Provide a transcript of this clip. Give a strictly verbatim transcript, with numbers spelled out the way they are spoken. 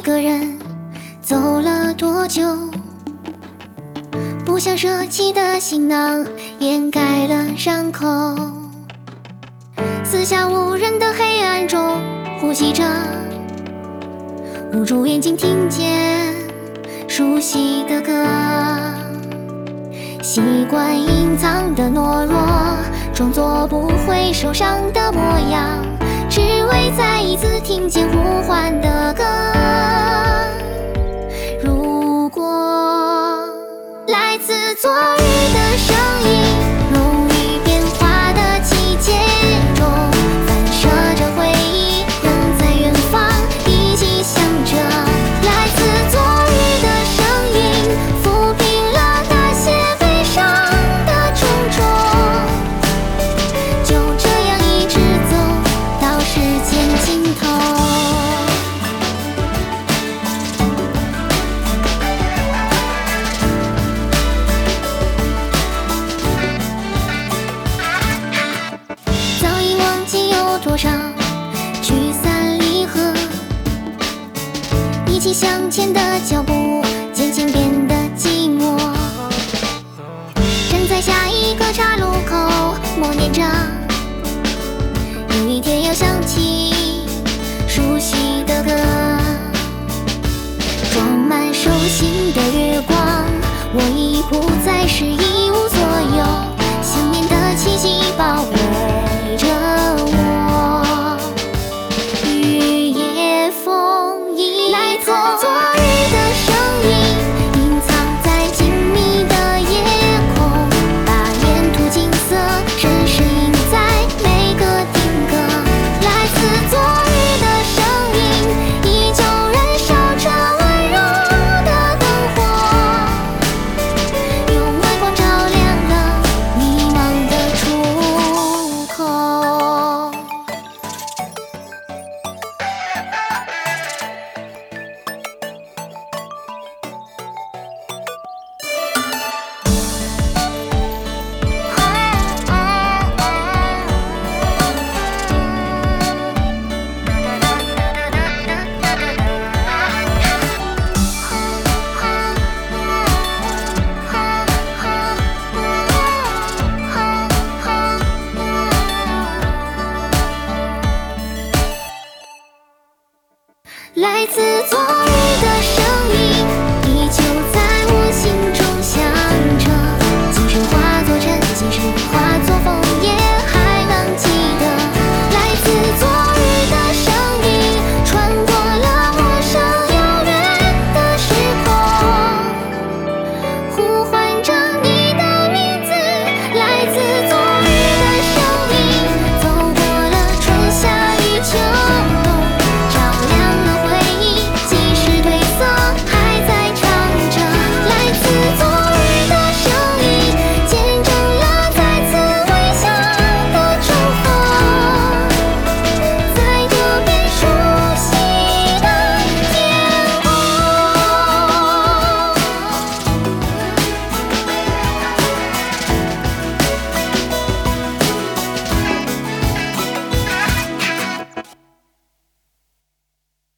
个人走了多久？不想舍弃的行囊掩盖了伤口，四下无人的黑暗中呼吸着，捂住眼睛听见熟悉的歌，习惯隐藏的懦弱，装作不会受伤的模样，只为再一次听见呼唤的歌。如果来自昨日的声音，容易变化的季节中，反射着回忆，仍在远方一起想着。来自昨日的声音，抚平了那些悲伤的重重，就这样一直走到时间尽头。早已忘记有多少聚散离合，一起向前的脚步渐渐变得寂寞。站在下一个岔路口，默念着，有一天要想起熟悉的歌，装满手心的月光，我已不再是一无所有，想念的气息包围着我，雨夜风一来自昨日的声音，隐藏在静谧的夜空，把沿途景色深深印在每个定格。来自昨日的声音，依旧燃烧着温柔的灯火，用微光照亮了迷茫的出口。来自昨日